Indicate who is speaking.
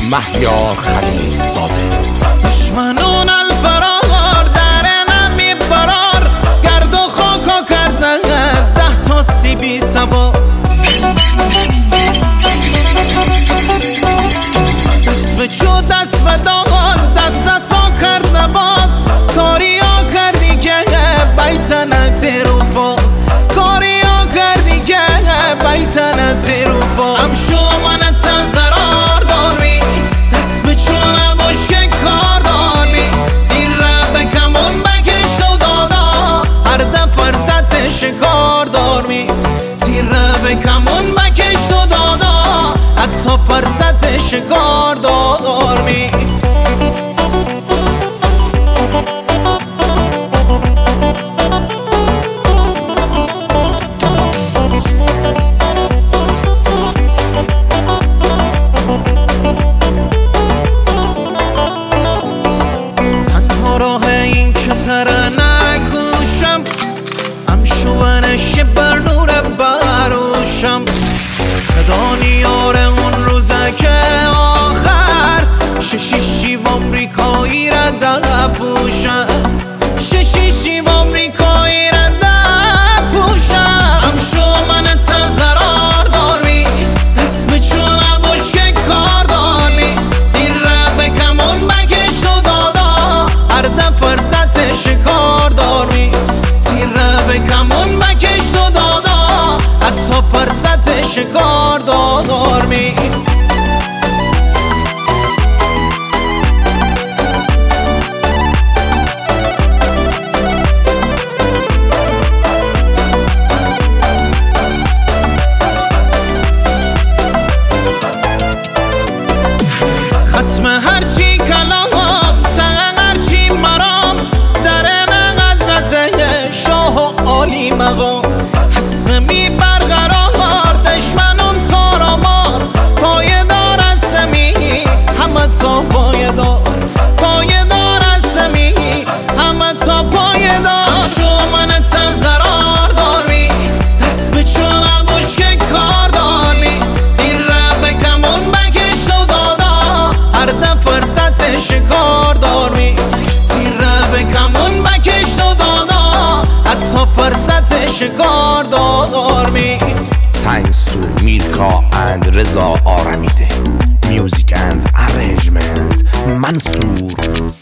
Speaker 1: مهیار خلیل زاده.
Speaker 2: دشمنون الفرار در نمی برار، گرد و خاکا کردن 10 تا سیبی سوار. دست به چو دست به داز، دست دستا کرد نباز. کاری ها کردی که بیتنت رو فاز، کاری ها کردی که بیتنت رو فاز. هم شو منت قرار داری، دست به چو نباش که کار داری. دیر به کمون بکش و دادا، هر ده فرصت شکار داری. تیر به کمون بکش و دادا، حتی فرصت شکار داری. تنها راه این که تره نکوشم، هم شوانش بر نور بروشم. خدا نیار اون روزه که آخر ششیشی و امریکایی را دپوشم، ششیشی و امریکایی را دپوشم. هم شو منت قرار داری، دست به چو نباش که کار داری. دیر به کمون بکش و دادا، هر ده فرصت شکار داری. تیر به کمون بکش و دادا، حتی فرصت شکار داری. ختم هرچی کلام تن هرچی مرام، در حضرت شاه و عالی مقام. حسمی برقرار دشمنون تارامار، پایدار از زمین همه تا پایدار، پایدار از زمین همه تا پایدار. شو منت قرار داری، دست به چو نباش که کار داری. دیر به کمون بکش و دادا، هر ده فرصت شکار داری. تیر به کمون بکش و دادا، حتی فرصت شکار داری.
Speaker 1: تنسو میرکا اند رضا آرمیده. میوزیک اند ارنجمنت منصور